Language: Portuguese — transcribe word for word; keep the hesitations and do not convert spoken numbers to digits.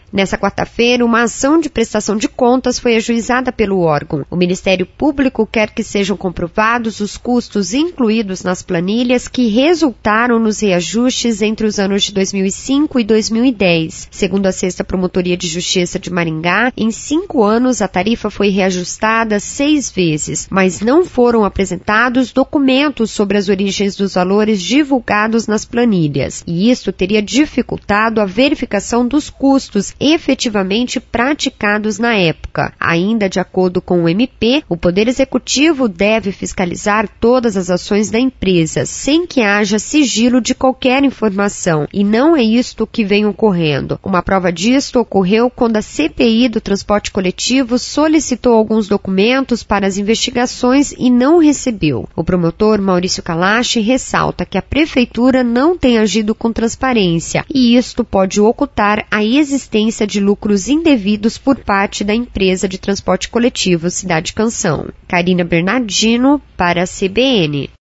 Nessa quarta-feira, uma ação de prestação de contas foi ajuizada pelo órgão. O Ministério Público quer que sejam comprovados os custos incluídos nas planilhas que resultaram nos reajustes entre os anos de dois mil e cinco e dois mil e dez. Segundo a Sexta Promotoria de Justiça de Maringá, em cinco anos a tarifa foi reajustada seis vezes, mas não foram apresentados documentos sobre as origens dos valores divulgados nas planilhas, e isso teria dificultado a verificação dos custos efetivamente praticados na época. Ainda de acordo com o M P, o Poder Executivo deve fiscalizar todas as ações da empresa, sem que haja sigilo de qualquer informação, e não é isto que vem ocorrendo. Uma prova disto ocorreu quando a C P I do transporte coletivo solicitou alguns documentos para as investigações e não recebeu. O promotor Maurício Kalash ressalta que a Prefeitura não tem agido com transparência, e isto pode ocultar a existência de lucros indevidos por parte da empresa de transporte coletivo Cidade Canção. Karina Bernardino para a C B N.